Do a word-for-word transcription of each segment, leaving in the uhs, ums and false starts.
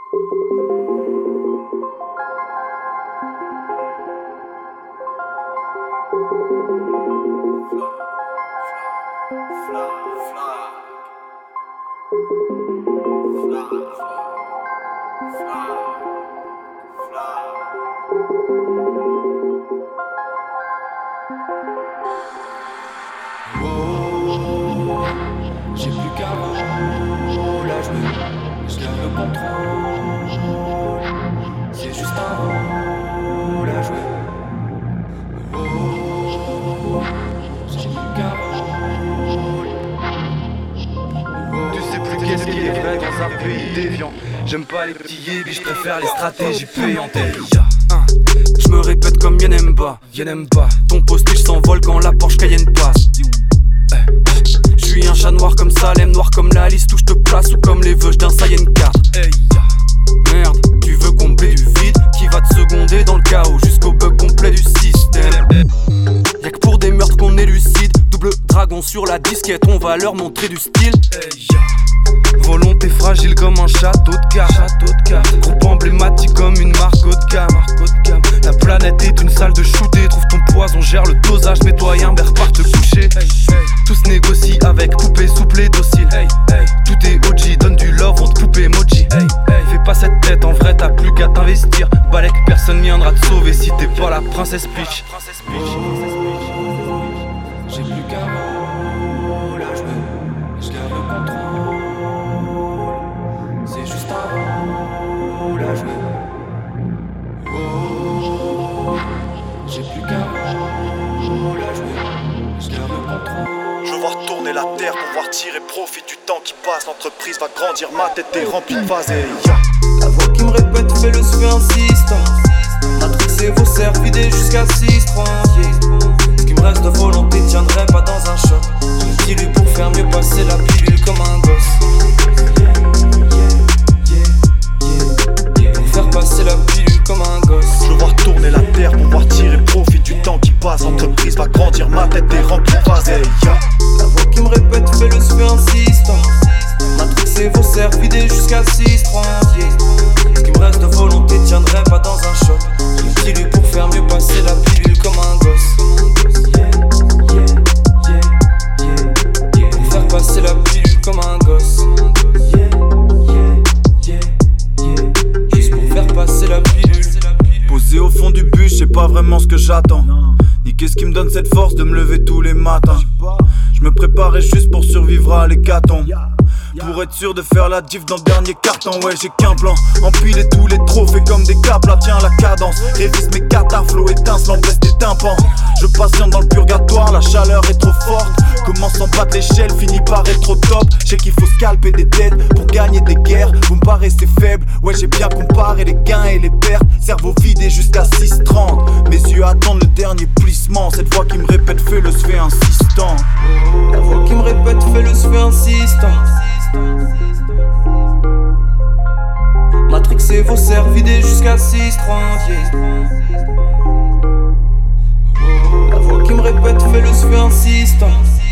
J'ai plus qu'un rôle à jouer, je garde le contrôle. C'est juste un rôle à jouer. Oh, j'ai plus qu'un rôle. Tu sais plus qu'est-ce qui est vrai dans un pays déviant. J'aime pas les petits yébis, je préfère les stratégies payantes. Je me répète comme Yenemba, Yenemba. Ton postige s'envole quand la Porsche Cayenne passe. Je suis un chat noir comme Salem, noir comme la liste où je te place ou comme les veuches d'un Saiyan quatre. Merde, tu veux combler du vide qui va te seconder dans le chaos jusqu'au bug complet du système. Y'a que pour des meurtres qu'on élucide. Double dragon sur la disquette, on va leur montrer du style. Volonté fragile comme un château de cartes, château de cartes. Groupe emblématique comme une marque haut de gamme, marque haut de gamme. La planète est une salle de shooter. Trouve ton poison, gère le dosage. Mets-toi un berre, part te coucher. Hey, hey. Tout se négocie avec poupée souple et docile. Hey, hey. Tout est O G, donne du love, on te coupe emoji. Hey, hey. Fais pas cette tête, en vrai t'as plus qu'à t'investir. Balek, personne viendra te sauver si t'es pas la princesse Peach. J'ai plus qu'un rôle à jouer, je garde le contrôle. C'est juste un rôle à jouer. Oh, j'ai plus qu'un rôle à jouer, je garde le contrôle. Je veux voir tourner la terre pour voir tirer profit du temps qui passe. L'entreprise va grandir, ma tête est remplie de phases. La voix qui me répète fait le souffle insistant. Matrixé vos cerfs vidés jusqu'à six trente. Ce qui me reste de volonté tiendrait pas dans un choc. Je dis lui pour faire mieux passer la pilule comme un gosse. Pour faire passer la pilule comme un gosse. Je veux voir tourner la terre pour voir tirer profit du temps qui passe. L'entreprise va grandir, ma tête est remplie de phases. La voix qui me répète fait le souffle insistant. Matrixé vos cerfs vidés jusqu'à six trente. Ce qui me reste de volonté tiendrait pas dans un choc. Je dis lui pour faire mieux passer la pilule comme un gosse. Pour faire passer la pilule comme un gosse. Juste pour faire passer la pilule. Posé au fond du bus, je sais pas vraiment ce que j'attends. Ni qu'est-ce qui me donne cette force de me lever tous les matins. Je me préparais juste pour survivre à l'hécatombe. Pour être sûr de faire la diff dans le dernier carton. Ouais, j'ai qu'un plan, empiler tous les trophées comme des capes. Là tiens la cadence, révise mes katas, flow étincelant, baisse tes tympans. Je patiente dans le purgatoire, la chaleur est trop forte. Commence en bas de l'échelle, finit par être trop top. J'ai qu'il faut scalper des têtes pour gagner des guerres. Vous me paraissez faible, ouais j'ai bien comparé les gains et les pertes. Cerveau vidé jusqu'à six trente. Mes yeux attendent le dernier plissement. Cette voix qui me répète fais le fait insistant. La voix qui me répète fais le fait insistant. Matrixé vos cerfs vidés jusqu'à six trente. La voix qui me répète fait le souffle insistant.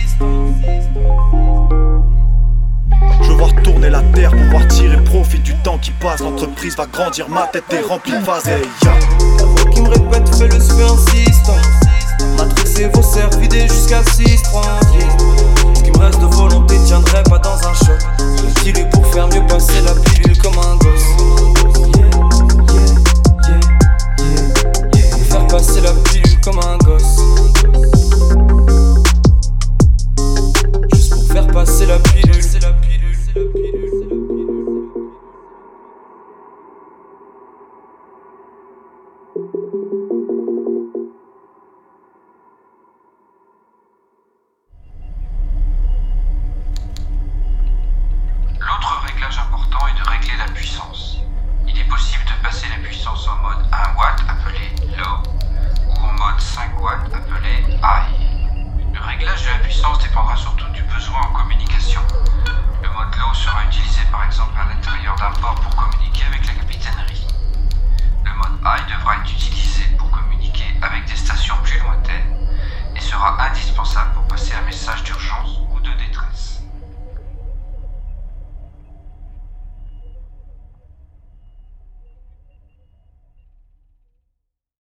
Je veux voir tourner la terre pour voir tirer profit du temps qui passe. L'entreprise va grandir, ma tête est remplie de phases. La voix qui me répète fait le souffle insistant. Matrixé vos cerfs vidés jusqu'à six trente. Ce qui me reste de volonté tiendrait pas dans un choc. Je dis lui pour faire mieux passer la pilule comme un gosse. Pour faire passer la pilule comme un gosse. Juste pour faire passer la pilule. L'autre réglage important est de régler la puissance. Il est possible de passer la puissance en mode un watt appelé low ou en mode cinq watts appelé high. Le réglage de la puissance dépendra surtout du besoin en communication. Le mode low sera utilisé par exemple à l'intérieur d'un port pour communiquer avec la capitainerie. Le mode high devra être utilisé pour communiquer avec des stations plus lointaines et sera indispensable pour passer un message d'urgence